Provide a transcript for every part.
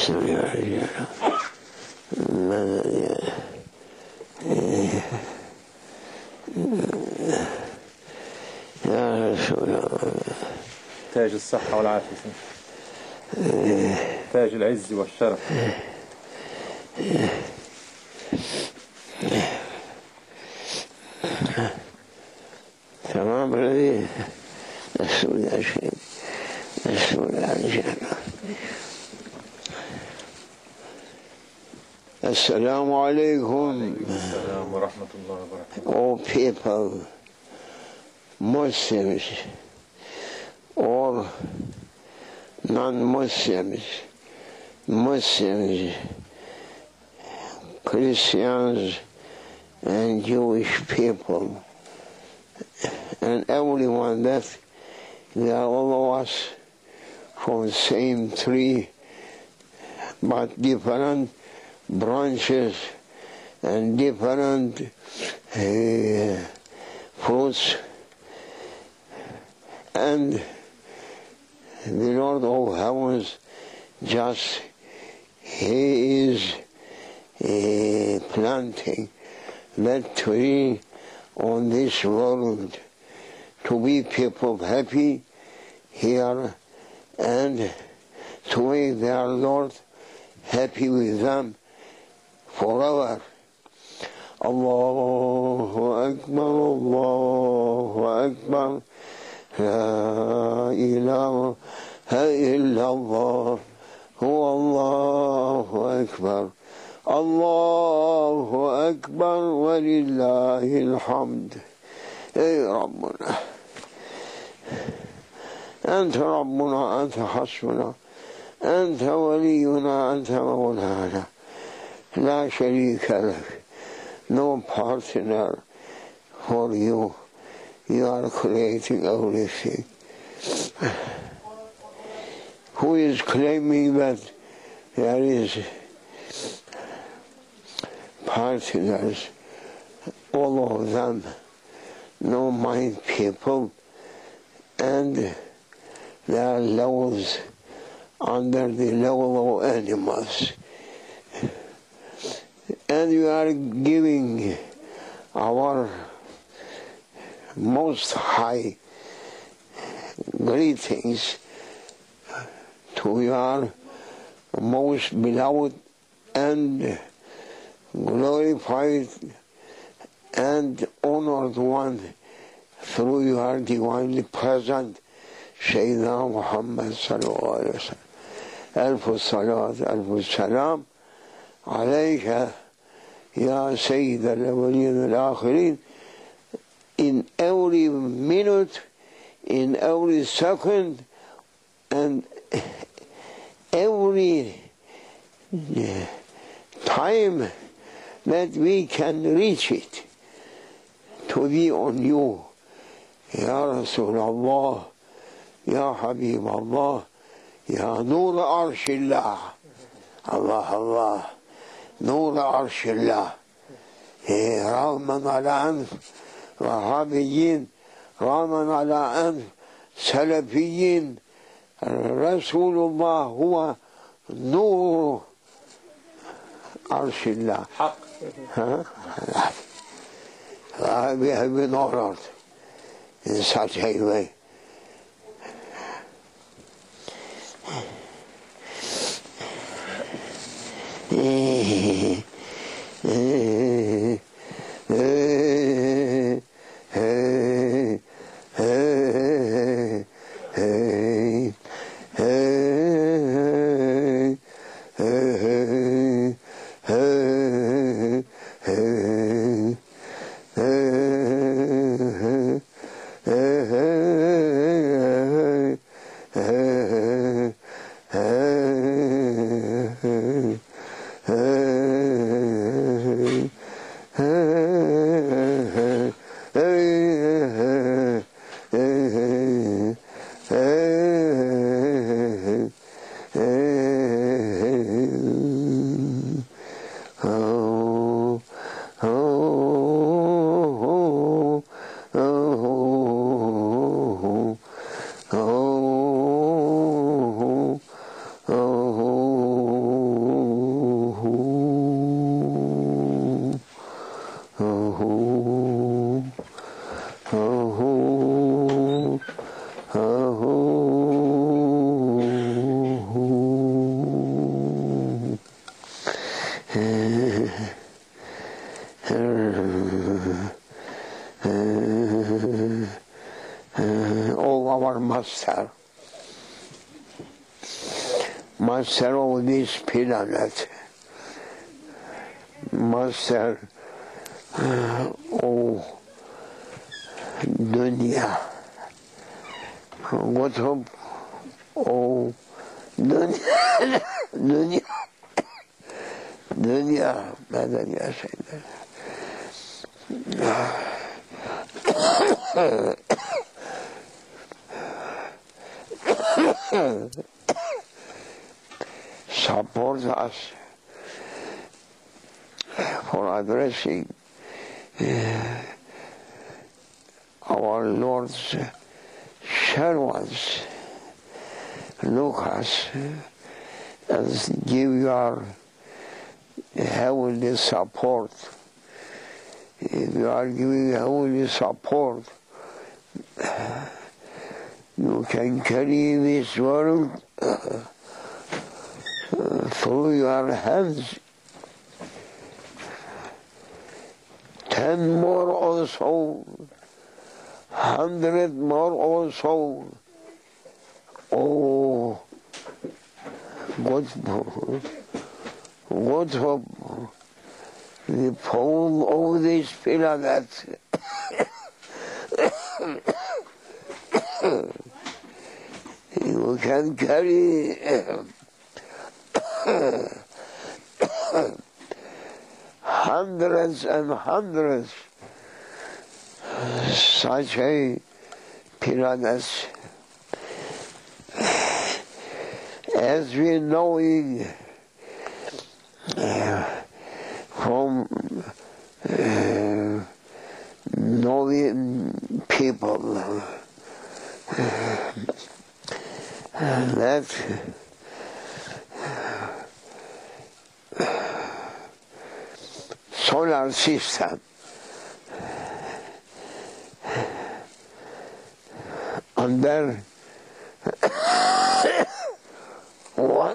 اسم يا رجال ماذا يا رسول الله. تاج الصحة والعافية، تاج العز والشرف. تمام الذي نسول يا شيخ نسول يا رجال. السلام عليكم. السلام ورحمة الله وبركاته. All people, Muslims or non-Muslims, Muslims, Christians and Jewish people, and everyone that they are all of us from the same tree, but different branches and different fruits. And the Lord of heavens, just He is planting that tree on this world to be people happy here and to make their Lord happy with them forever. Allahu Akbar, Allahu Akbar, La ilaha illallah, Huwa Allahu Akbar, Allahu Akbar, Walillahi alhamd. Ey Rabbuna, Anta Rabbuna, Anta Hasbuna, Anta Waliyuna, Anta Mawlana. La sharika lak, no partner for you. You are creating everything. Who is claiming that there is partners, all of them, no mind people, and there are levels under the level of animals. And we are giving our most high greetings to your most beloved and glorified and honored one through your divinely present Sayyidina Muhammad sallallahu alaihi wasallam. Alfu salat, alfu salam alayka Ya Sayyid al-Awwalin al-Akhirin. In every minute, in every second, and every time that we can reach it, to be on you, Ya Rasulullah, Ya Habib Allah, Ya Nur Arshillah, Allah Allah, Nur Arshillah, Rahman ala anf, Wahhabiyyin, Rahman ala anf, Salafiyyin, Rasulullah huwa Nur Arshillah. We have been honored in such a way. Oh, oh, oh, our master of this planet, master of dunya, what of dunya, dunya, ماذا يا سيدنا support us for addressing our Lord's servants. Look us and give your heavenly support. If you are giving heavenly support, you can carry this world through your hands. 10 more also, 100 more also. Oh, God hope the pole of this planet you can carry hundreds and hundreds such a planets as we know from knowing people that solar system under one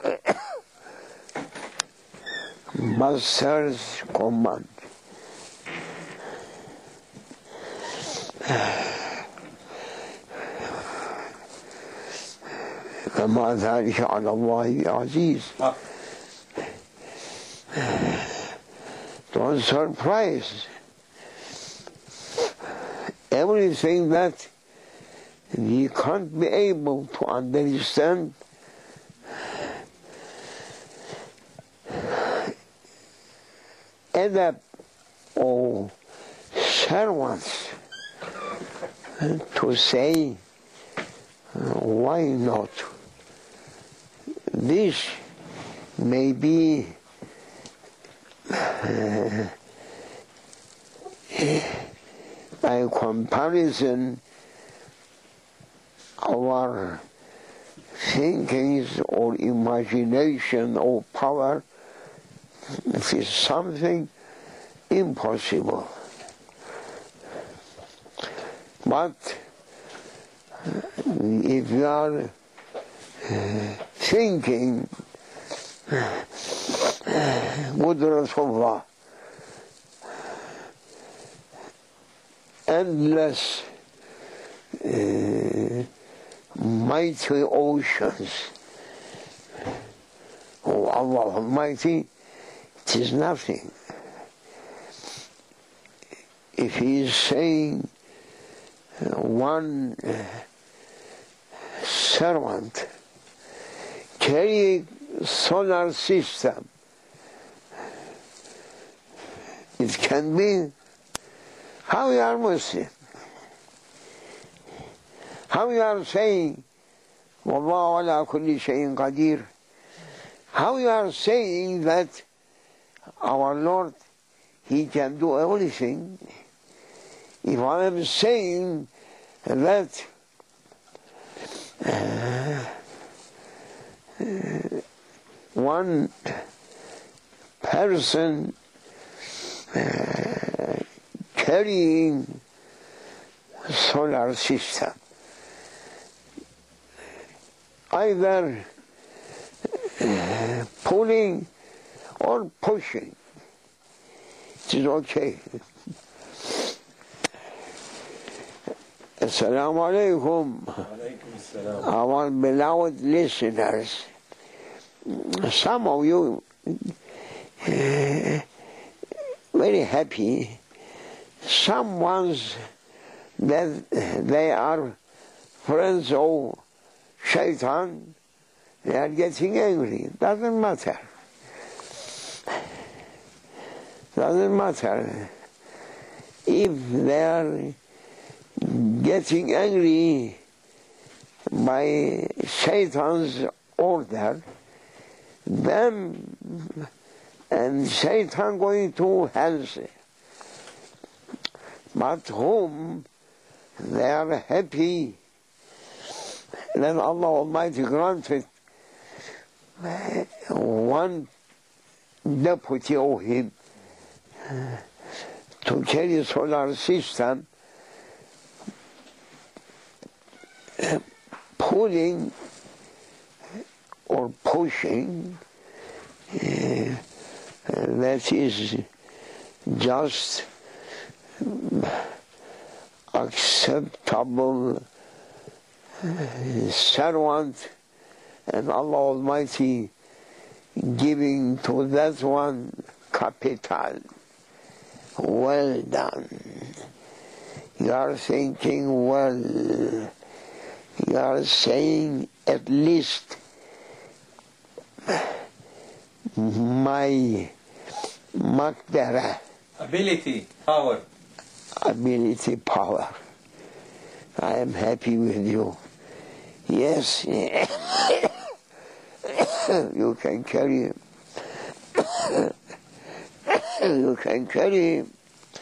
master's command. وما ذلك على الله عزيز. Don't surprise. Everything that we can't be able to understand, adab or servants to say, why not? This may be by comparison our thinkings or imagination or power, it is something impossible. But if you are thinking Qudratullah, endless mighty oceans, oh Allah Almighty, it is nothing. If He is saying one servant carrying solar system, it can be. How you are Muslim? How you are saying Wallahu ala kulli shayin qadir? How you are saying that our Lord, He can do everything? If I am saying that one person carrying solar system. Either pulling or pushing. It is okay. Assalamu alaikum, Alaykum as-salam. our beloved listeners. Some of you very happy. Some ones that they are friends of Shaitan, they are getting angry. Doesn't matter. Doesn't matter. If they are getting angry by Shaitan's order, them and Shaitan going to hell. But whom they are happy that Allah Almighty granted one deputy of Him to carry solar system, pulling or pushing, that is just acceptable servant, and Allah Almighty giving to that one capital. Well done. You are thinking well. You are saying at least my maqdara, Ability, power. ability, power. I am happy with you. Yes, you can carry him. You can carry him.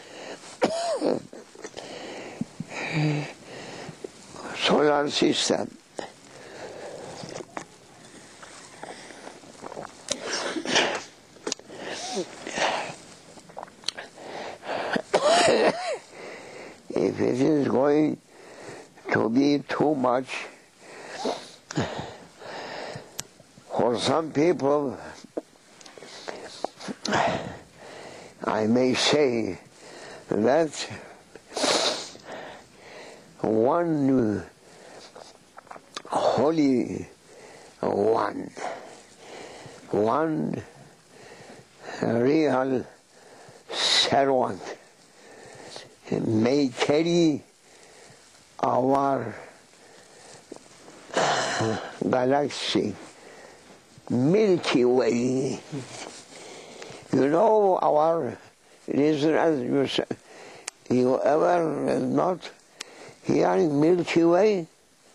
Solar system. If it is going to be too much for some people, I may say that one holy one real servant may carry our galaxy, Milky Way. You know, our listeners, you ever not hearing Milky Way?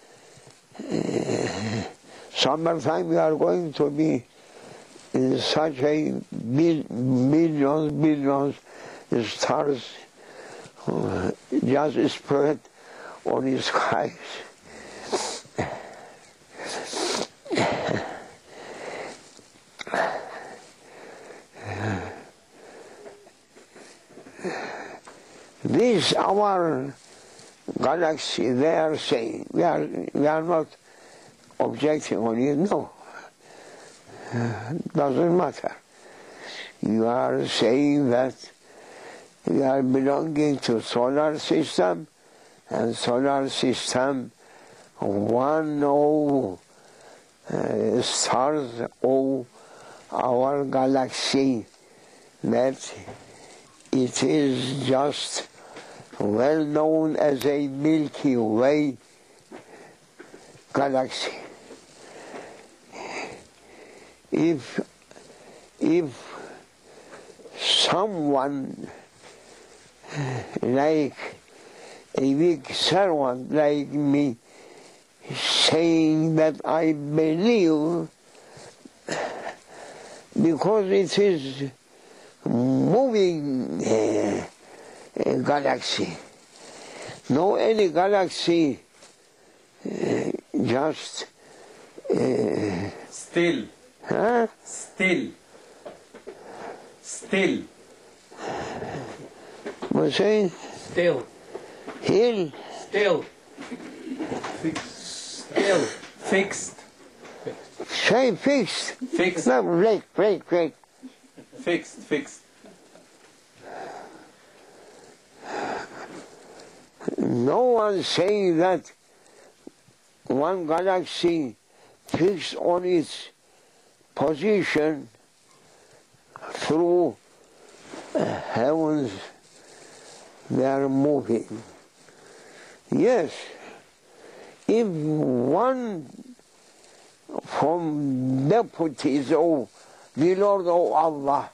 Summertime we are going to be in such a billions stars just spread on the skies. This our galaxy, they are saying, we are not objecting on it, no. Doesn't matter. You are saying that we are belonging to solar system, and solar system, one of stars of our galaxy, that it is just well known as a Milky Way galaxy. If someone like a weak servant like me saying that I believe, because it is moving galaxy. No any galaxy just Still. huh? Still. What say? Still. Hill? Still. Still. Fixed. Say fixed. Fixed. No, break. Fixed. No one saying that one galaxy fixed on its position through heavens, they are moving. Yes, if one from deputies of the Lord of Allah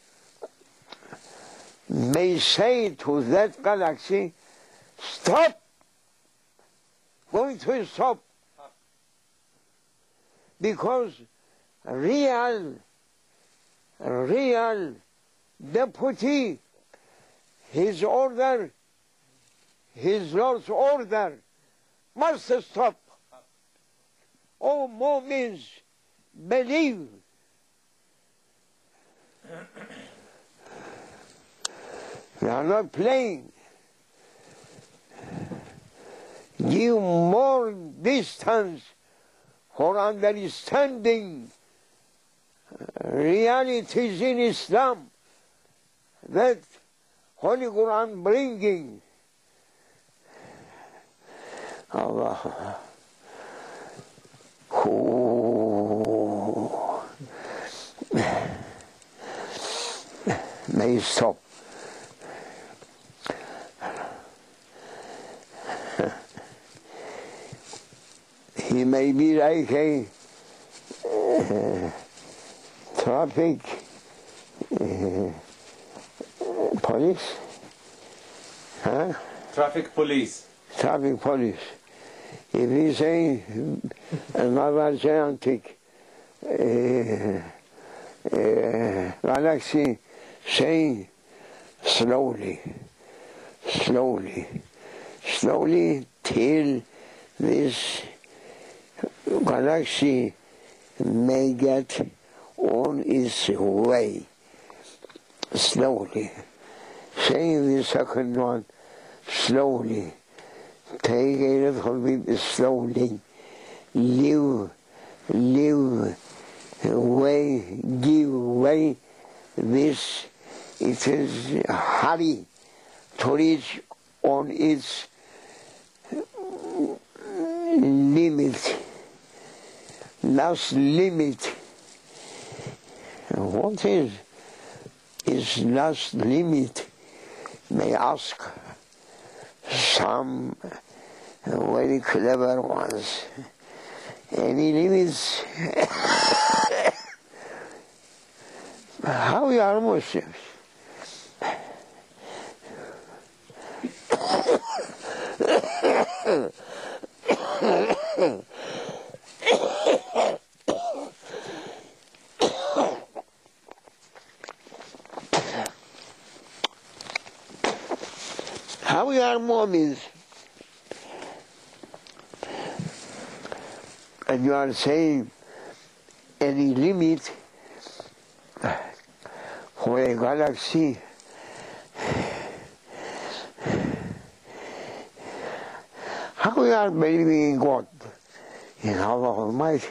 may say to that galaxy, stop, going to stop, because real deputy, his order, his Lord's order, must stop. Oh, Mu'mins, believe. We are not playing. Give more distance for understanding realities in Islam that Holy Quran bringing. Allah. May stop. He may be like a traffic police. Huh? Traffic police. Traffic police. If he say another gigantic galaxy, say slowly till this galaxy may get on its way. Slowly. Saying the second one slowly. Take a little bit slowly. Live way, give way. This, it is hurry to reach on its limit, last limit. What is its last limit? May ask some very clever ones. Any limits? How you are Muslims? How we are Mu'mins? And you are saying any limit for a galaxy. How we are believing in God, in Allah Almighty?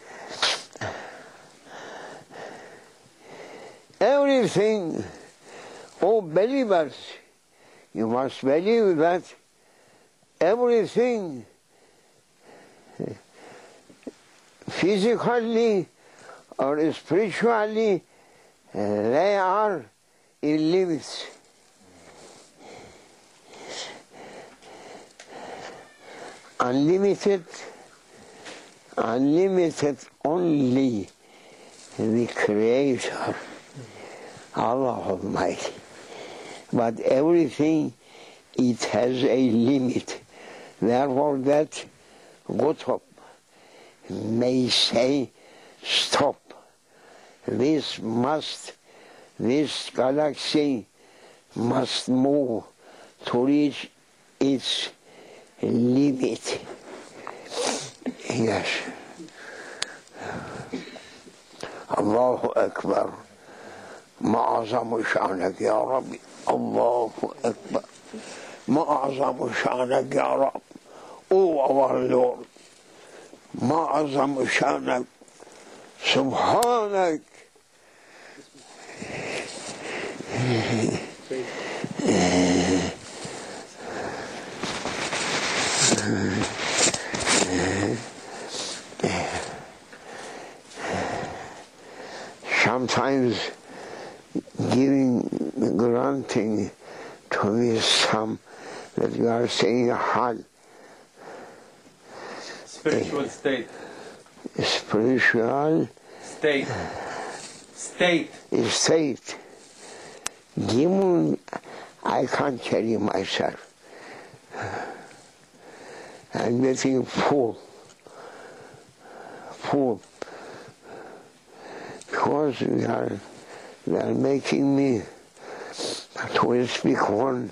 Everything, oh believers, you must believe that everything physically or spiritually, they are in limits. Unlimited only the Creator, Allah Almighty. But everything, it has a limit. Therefore that Qutb may say, stop. This galaxy must move to reach its limit. Yes. Allahu Akbar. Ma azamu sha'nak ya Rabbi. Allahu Akbar. ما أعظم شأنك يا رب. Oh our Lord, ما أعظم شأنك. سبحانك. Sometimes granting to me some that you are saying hal. Spiritual state. Spiritual State. State. state. Demon, I can't carry myself. I'm getting full. Because they are making me to speak one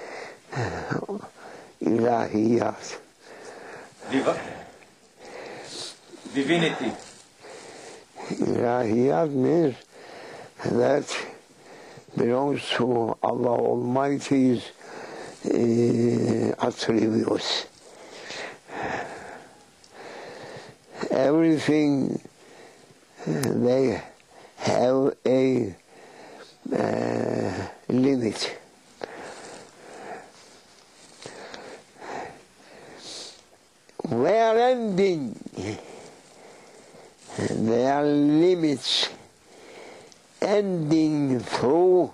ilahiyat. Divinity. Ilahiyat means that belongs to Allah Almighty's attributes. Everything they have a limit. Where ending, there are limits ending through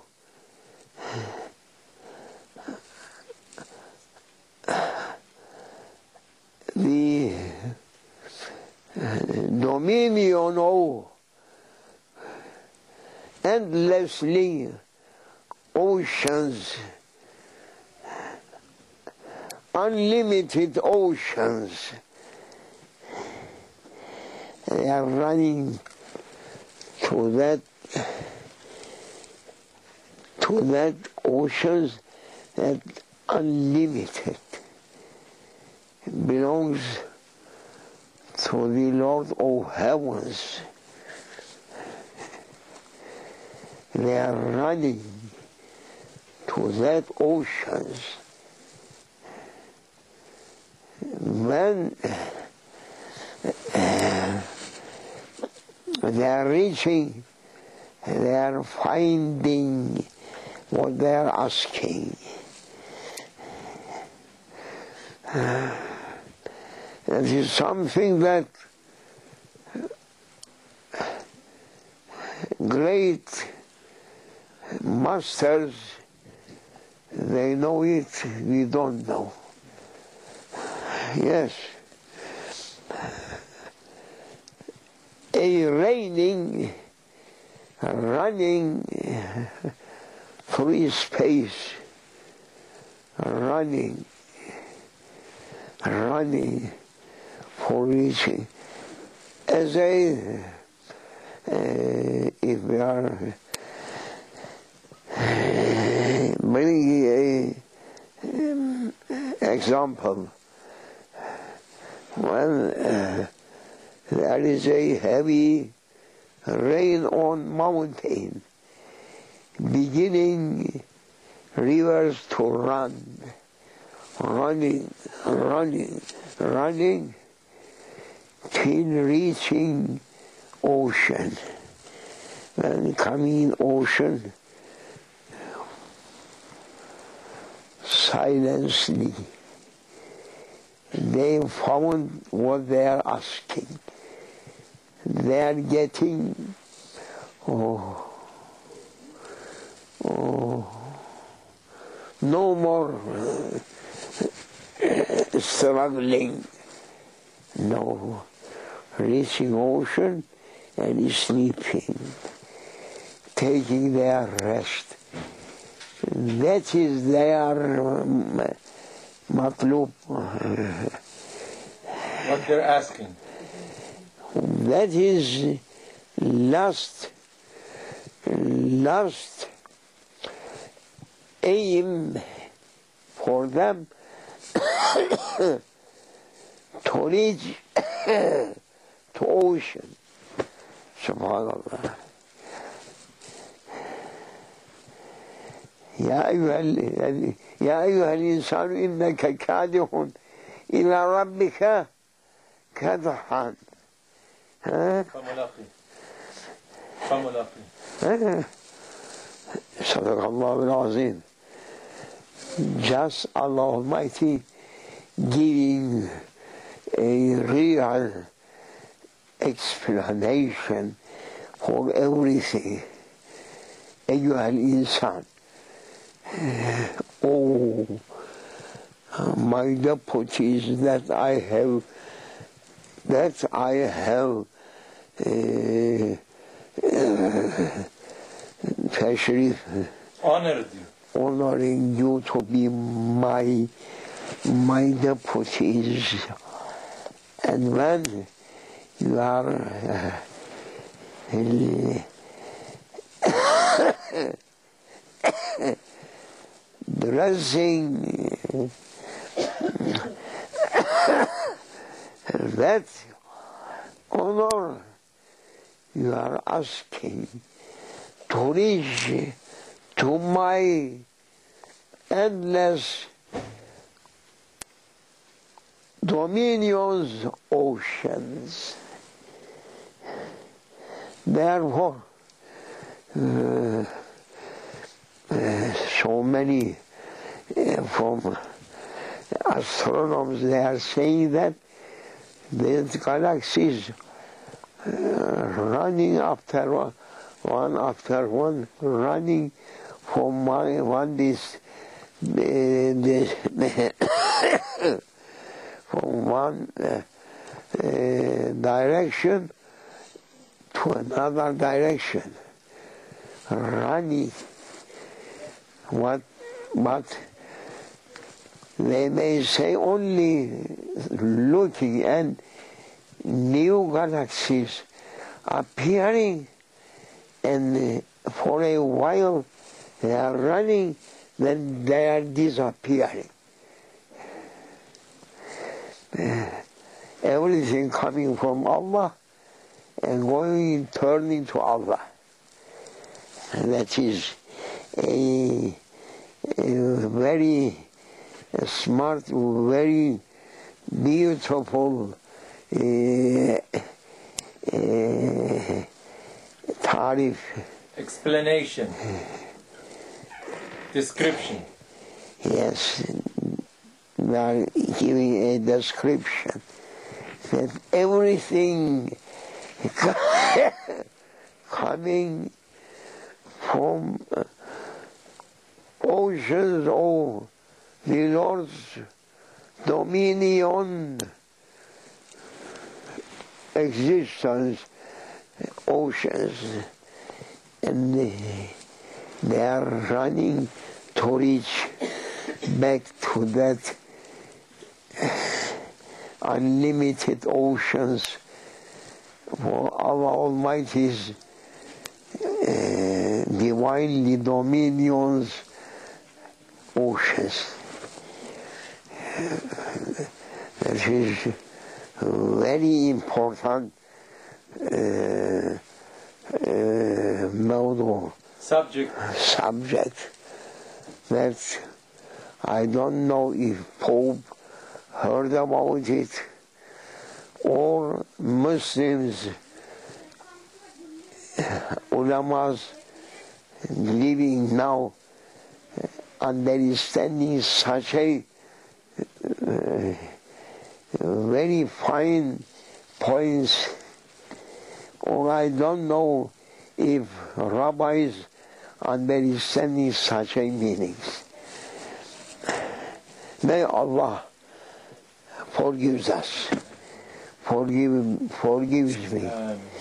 the dominion of endlessly oceans, unlimited oceans. They are running to that oceans that unlimited belongs to the Lord of heavens. They are running to that oceans. When they are reaching, they are finding what they are asking. It is something that great masters, they know it, we don't know. Yes. A running through space, running for reaching. As if we are bringing an example, when there is a heavy rain on mountain, beginning rivers to running till reaching ocean. When coming ocean, silently they found what they are asking. They are getting no more struggling, no, reaching ocean and sleeping, taking their rest. That is their matlub. What they're asking. That is last aim for them to reach to ocean. Subhanallah. يا أيها الإنسان إنك كادح إلى ربك كدحا. صدق الله العظيم. Just Allah Almighty giving a real explanation for everything. أيها الإنسان, oh, my deputies that I have tashrif, honoring you to be my deputies, and when you are dressing that honor, you are asking to reach to my endless dominions, oceans. Therefore, so many from astronomers, they are saying that the galaxies running after one, running from from one direction to another direction, running. But they may say only looking at new galaxies appearing, and for a while they are running, then they are disappearing. Everything coming from Allah and turning to Allah. And that is a very smart, very beautiful tarif. Explanation. Description. Yes, they are giving a description that everything coming from oceans, oh, the Lord's dominion, existence, oceans, and they are running to reach back to that unlimited oceans for Allah Almighty's divinely dominions, oceans. That is very important subject that I don't know if Pope heard about it or Muslims, ulamas living now understanding such a very fine points, or I don't know if rabbis understanding such a meanings. May Allah forgives us, forgives me.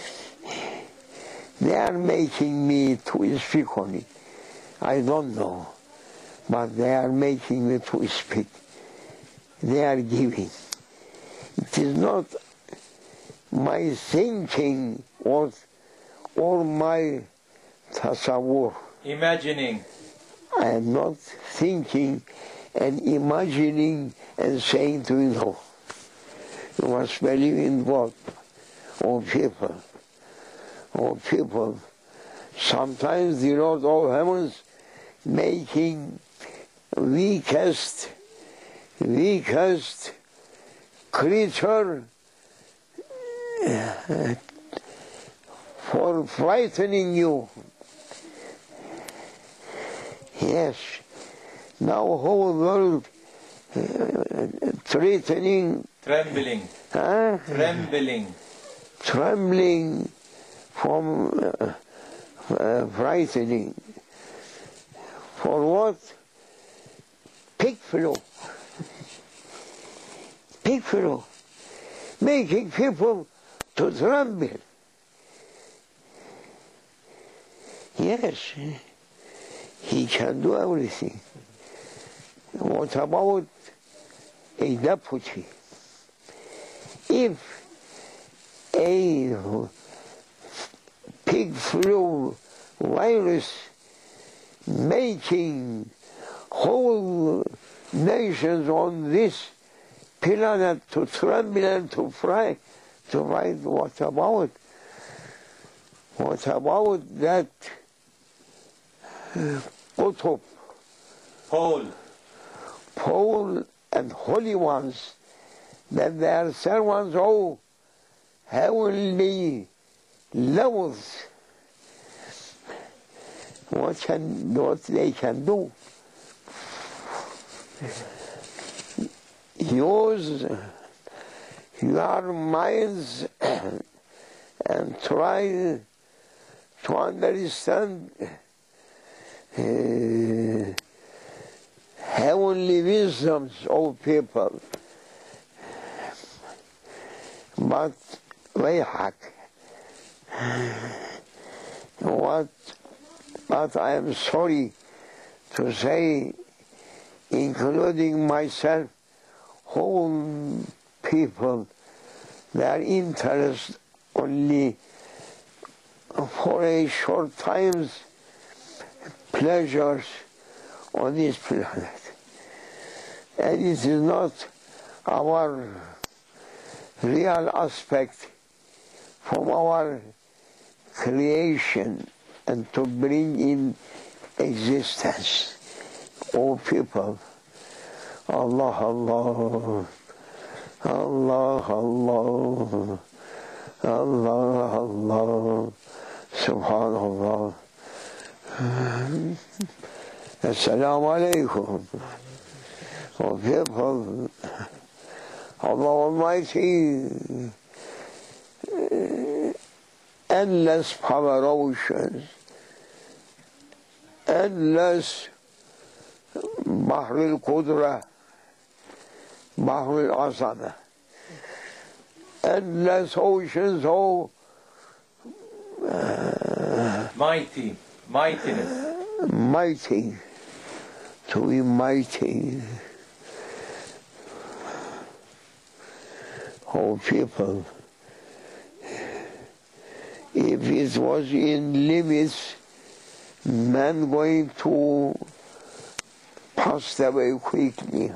They are making me to speak on it. I don't know, but they are making me to speak. They are giving. It is not my thinking or my tasawwur. Imagining. I am not thinking and imagining and saying to you, no, you must believe in God. Oh people, sometimes the Lord of heavens making weakest creature for frightening you. Yes, now whole world trembling from frightening. For what? Pig fellow, making people to tremble. Yes, he can do everything. What about a deputy? If a pig flu virus making whole nations on this planet to tremble and to fright, what about that Qutb, Paul and holy ones, that their servants owe heavenly levels? What they can do? Use your minds and try to understand heavenly wisdoms of people. But ويحك, but I am sorry to say, including myself, whole people, their interest only for a short time's pleasures on this planet. And it is not our real aspect from our creation and to bring in existence. O people, Allah, Allah, Allah, Allah, Allah, Allah, Subhanallah. Assalamu alaikum. O people, Allah Almighty, endless power oceans, endless Bahr al-Qudra, Bahr al-Azama, endless oceans, mightiness, mighty, to be mighty. Oh people, if it was in limits, man going to pass away quickly,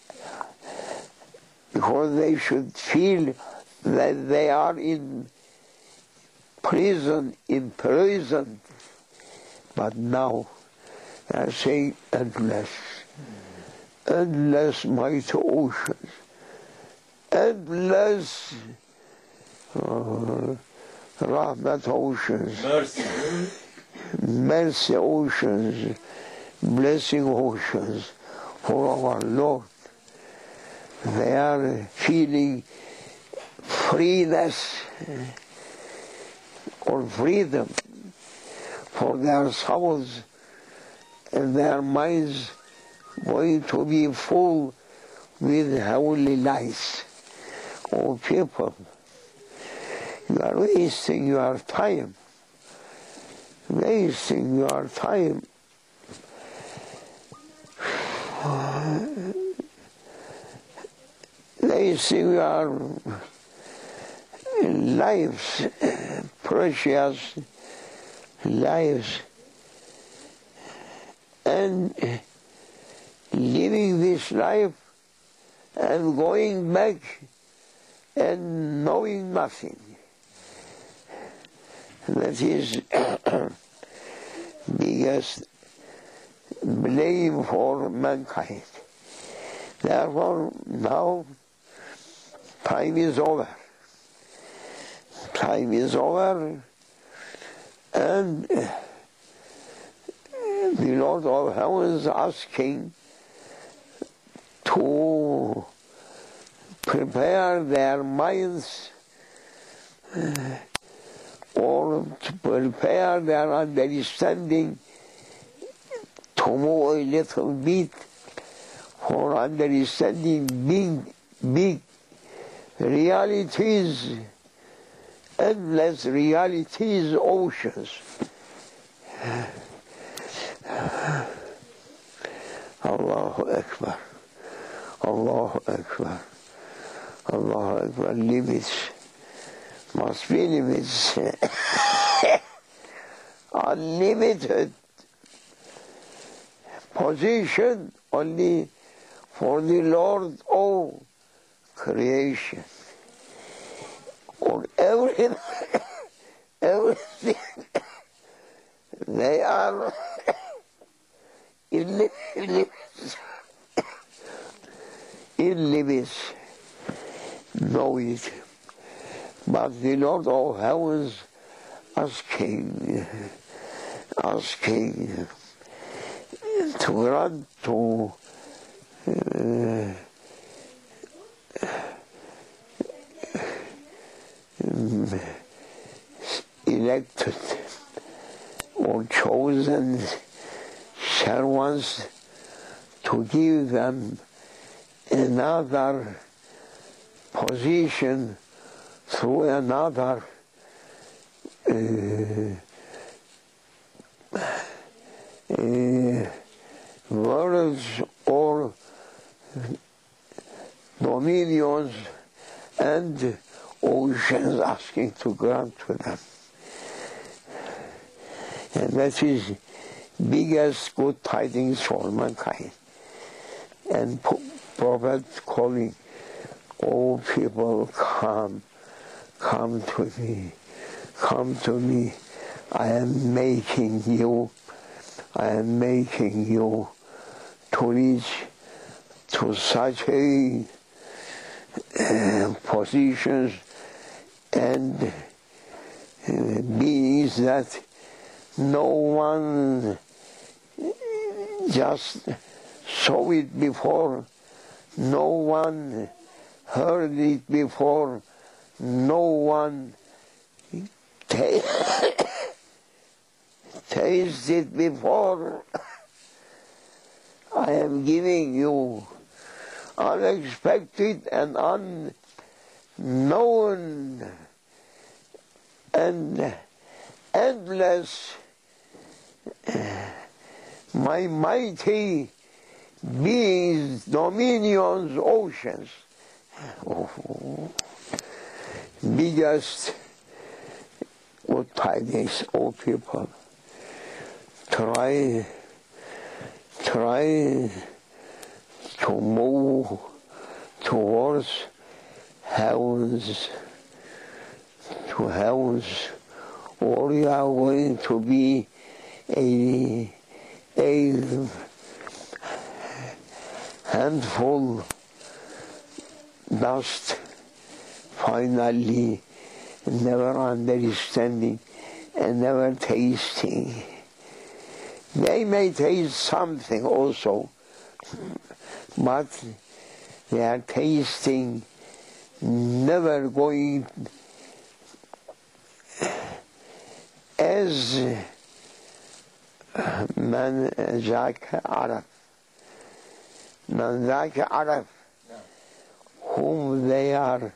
because they should feel that they are in prison, imprisoned. But now they are saying endless mighty oceans, endless rahmat oceans, mercy oceans, blessing oceans for our Lord. They are feeling freeness or freedom for their souls, and their minds going to be full with heavenly lights. Oh people, you are wasting your time, wasting your time. Wasting your lives, precious lives, and living this life and going back and knowing nothing. That is biggest blame for mankind. Therefore, now time is over. Time is over, and the Lord of Heaven is asking to prepare their minds or to prepare their understanding to move a little bit for understanding big realities, endless realities, oceans. Allahu Akbar, Allahu Akbar, Allahu Akbar. Limits, must be limits. Unlimited position only for the Lord of creation. On everything, they are in limits, know it. But the Lord of Heavens asking to grant to elected or chosen servants to give them another position through another worlds or dominions and oceans, asking to grant to them. And that is biggest good tidings for mankind. And Prophet calling all people, come to me, I am making you to reach to such a positions and beings that no one just saw it before, no one heard it before, no one tasted before. I am giving you unexpected and unknown and endless, my mighty beings, dominions, oceans. Biggest good tidings, O people. Try to move towards heavens, or you are going to be a handful dust, finally, never understanding and never tasting. They may taste something also, but they are tasting, never going as man ذاك عرف, whom they are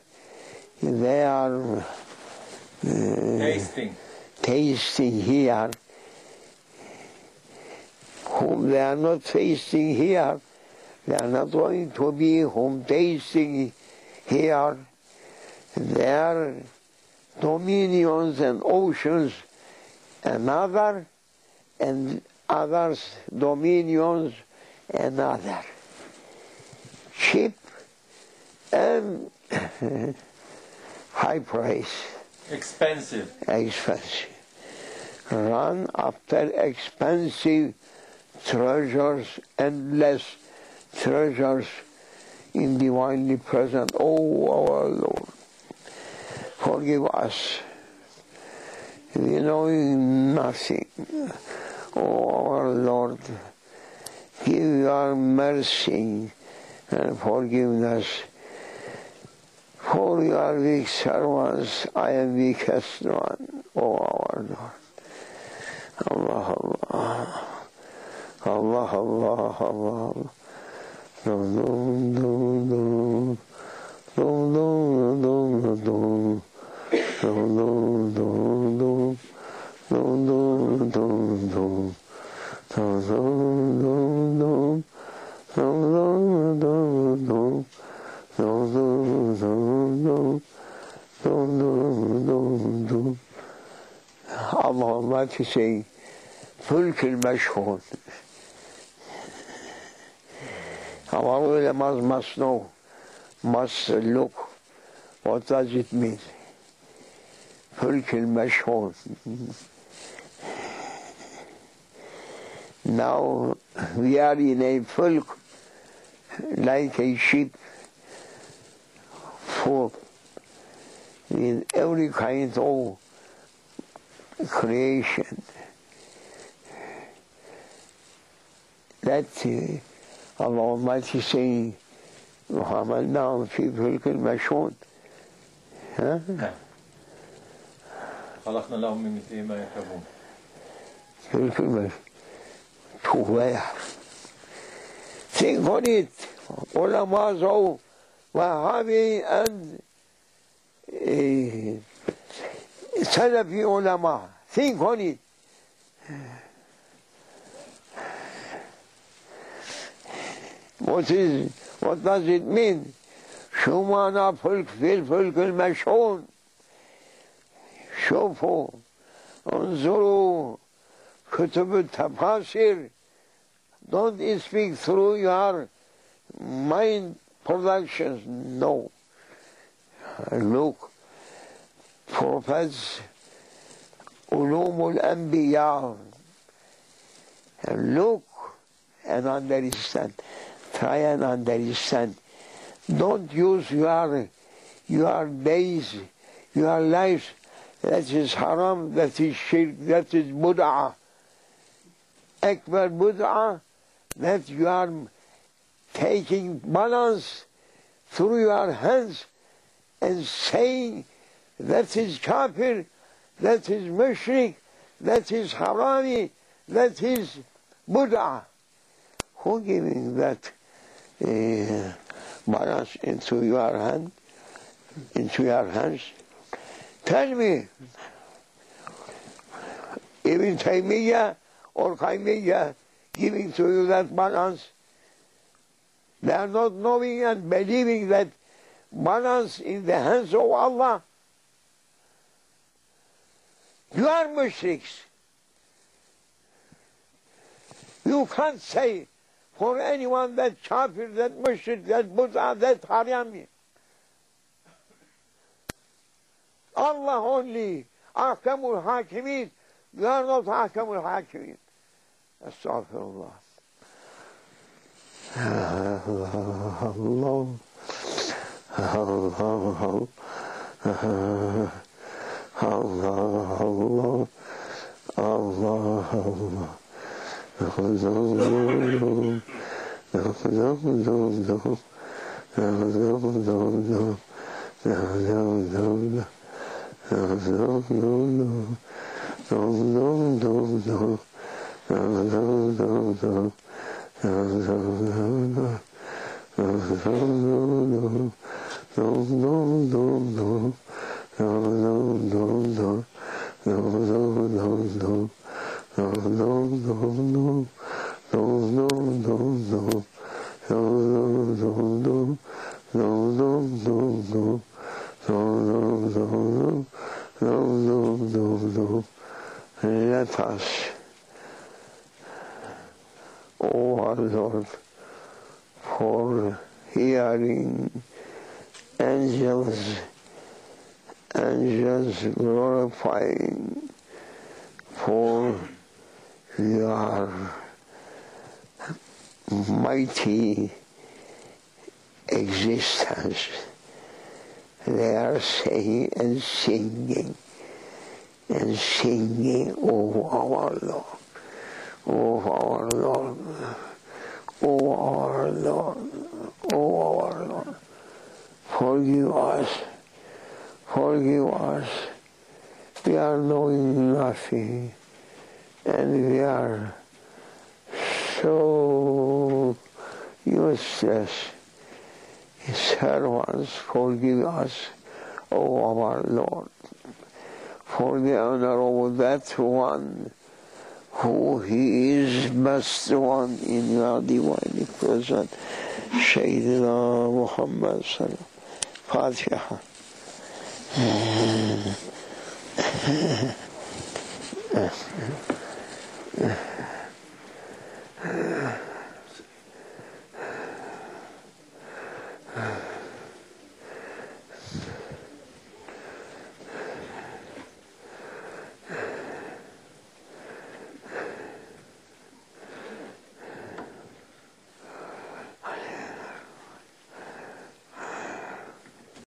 tasting here, whom they are not tasting here, they are not going to be whom tasting here. Their dominions and oceans, another, and others' dominions, another. Cheap and high price. Expensive. Run after expensive treasures, endless treasures in divinely present. Oh, our Lord, forgive us. We know nothing. Oh, our Lord, give your mercy and forgiveness. For your weak servants, I am weakest one. Oh, our Lord. Allah, Allah. Allah, Allah, Allah. Dum, dum, dum, dum. Dum, dum, dum, dum. Dum, dum, dum, dum. Dum, dum, dum, dum. Dum, dum, dum, dum. Dum, dum, dum, dum. Dum, dum, dum, dum. Dum, dum, dum, dum. Allahümme tüsey fülkül meşhun. Our ulamas must know, must look, what does it mean? Fülkül meşhun. Now we are in a fulk, like a ship, full with every kind of creation. That Allah Almighty saying, Muhammad now fi fulkil mashhun. خلقنا لهم من مثله ما يركبون. Fulkil mashhun. To where? Think on it. Ulama so Wahhabi and Salafi ulama. Think on it. What does it mean? Shumana fulk fil fulkul mashhun. شوفوا انظروا كتب التفاسير. Don't speak through your mind productions. No. Look, prophets, ulumul anbiya. Look and understand. Try and understand. Don't use your days, your lives. That is haram, that is shirk, that is bud'ah. Akbar bud'ah, that you are taking balance through your hands and saying that is kafir, that is mushrik, that is harami, that is bud'ah. Who giving that balance into your hand, into your hands? Tell me, Ibn Taymiyyah or Qaymiyyah giving to you that balance? They are not knowing and believing that balance in the hands of Allah. You are mushriks. You can't say for anyone that kafir, that mushrik, that bud'ah, that harami. Allah only, Ahkamul Hakimin. You are not Ahkamul Hakimin. Astaghfirullah. Allah, Allah, Allah, let us, O our Lord, for hearing angels glorifying, for your mighty existence. They are saying and singing, oh our Lord, oh our Lord, oh our Lord, oh our Lord, forgive us, we are knowing nothing, and we are so useless servants. Forgive us, O our Lord, for the honor of that one who He is best one in your divine presence, Sayyidina Muhammad Sallallahu Fatiha.